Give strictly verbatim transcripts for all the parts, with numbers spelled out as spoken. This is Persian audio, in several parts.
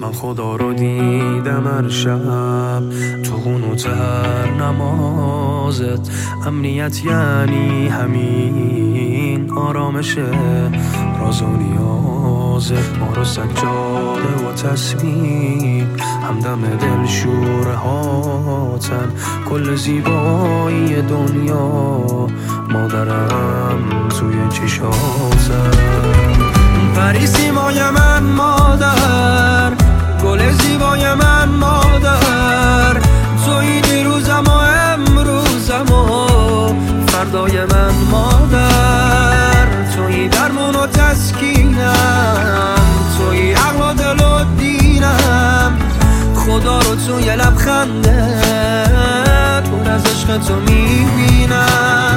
من خدا رو دیدم هر شب تو قنوتر نمازت. امنیت یعنی همین آرامشه، راز و نیازت. ما رو سجاده و تسبیح همدم دل شوره هاتن. کل زیبایی دنیا مادرم توی چشاتن. پری سیمای من مادر، گل زیبای من مادر. توی دیروزم و امروزم و فردای من مادر. توی درمون و تسکینم، توی عقل و دل و دینم. خدا رو توی لبخنده پر از عشق تو میبینم.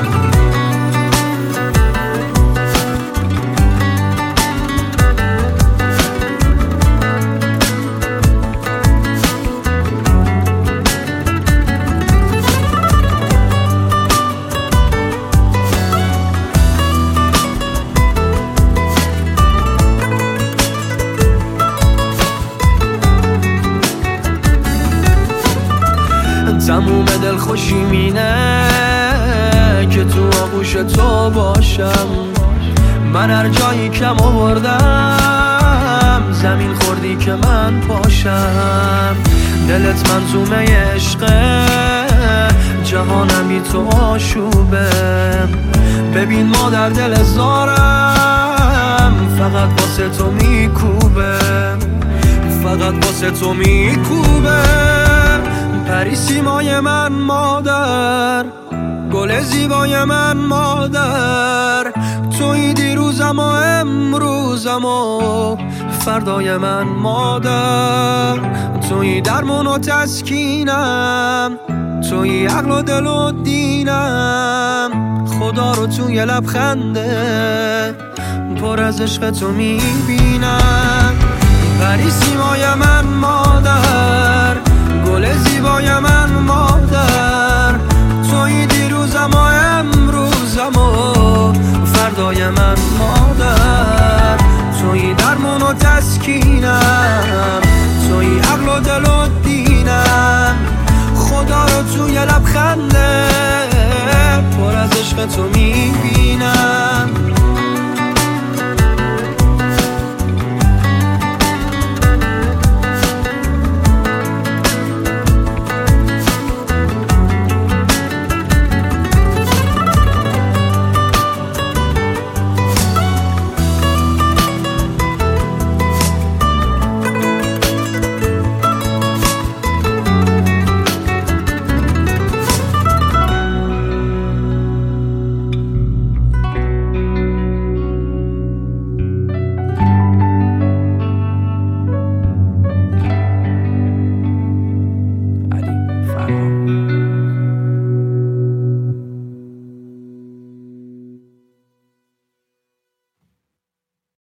تموم دل خوشی مینه که تو آغوش تو باشم. من هر جایی کم آوردم زمین خوردی که من پاشم. دلت منظومه عشقه، جهانم بی تو آشوبه. ببین مادر دل زارم فقط واسه تو میکوبه، فقط واسه تو میکوبه. پری سیمای من مادر، گل زیبای من مادر. توی دیروزم و امروزم و فردای من مادر. توی درمون و تسکینم، توی عقل و دل و دینم. خدا رو توی لبخنده پر از عشق تو میبینم. پری سیمای من مادر، گل زیبای من مادر. توی دیروزم و امروزم و فردای من مادر. توی درمون و تسکینم، توی عقل و دل و دینم. خدا رو توی لبخنده پر از عشق تو میبینم.